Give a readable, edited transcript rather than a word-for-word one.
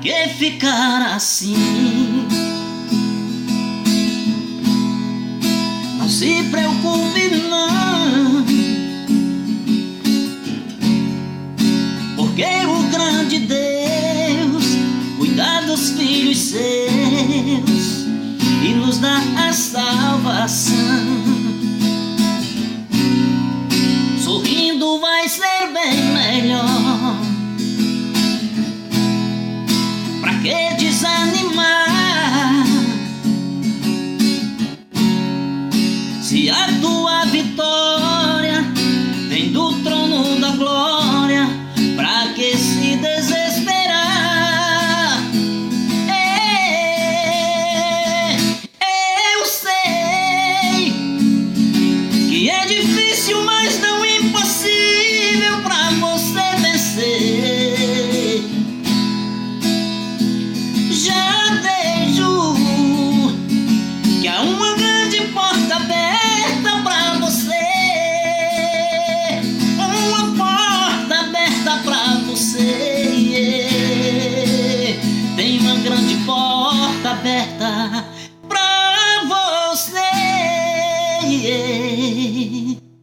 que ficar assim? Não se preocupe não, porque o grande Deus cuida dos filhos seus e nos dá a salvação. Sorrindo vai ser bem melhor. Pra que desanimar, se a tua vitória vem do trono da glória? Pra que se desesperar? Eu sei que é difícil, mas não impossível pra você vencer. Já vejo que há uma grande porta aberta pra você, uma porta aberta pra você. Tem uma grande porta aberta pra você.